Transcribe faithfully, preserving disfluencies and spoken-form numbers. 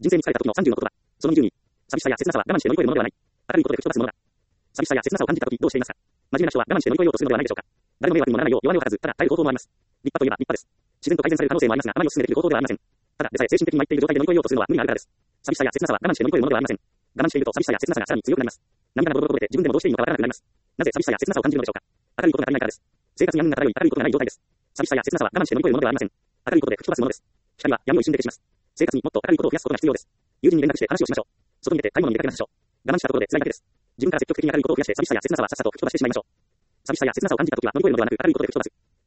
人生に疲れた時のさんじゅうの言葉。そのにじゅうに。寂しさや切なさは我慢して乗り越えるものではない。明るいことで吹き飛ばすものだ。寂しさや切なさを感じた時どうしていますか。真面目な人は我慢して乗り越えようとするのではないでしょうか。誰の迷惑にもならないよう弱音を吐かず、ただ耐える方法もあります。立派といえば立派です。自然と改善される可能性もありますが、あまりお勧めできる方法ではありません。ただでさえ精神的に参っている状態で乗り越えようとするのは無理があるからです。寂しさや切なさは我慢して乗り越えるものではありません。我慢していると寂しさや切なさがさらに強くなります。涙がボロボロ出て自分でもどうしていいのかわからなくなります。なぜ寂しさや切なさを感じるのでしょうか。明るいことが足りないからです。生活に闇が漂い明るいことがない状態です。寂しさや切なさは我慢して乗り越えるものではありません。明るいことで吹き飛ばすものです。光は闇を一瞬で消します。生活にもっと明るいことを増やすことが必要です。友人に連絡して話をしましょう。外に出て買い物に出かけましょう。我慢したところで辛いだけです。自分から積極的に明るいことを増やして寂しさや切なさはさっさと吹き飛ばしてしまいましょう。寂しさや切なさを感じたときは乗り越えるのではなく明るいことで吹き飛ばす。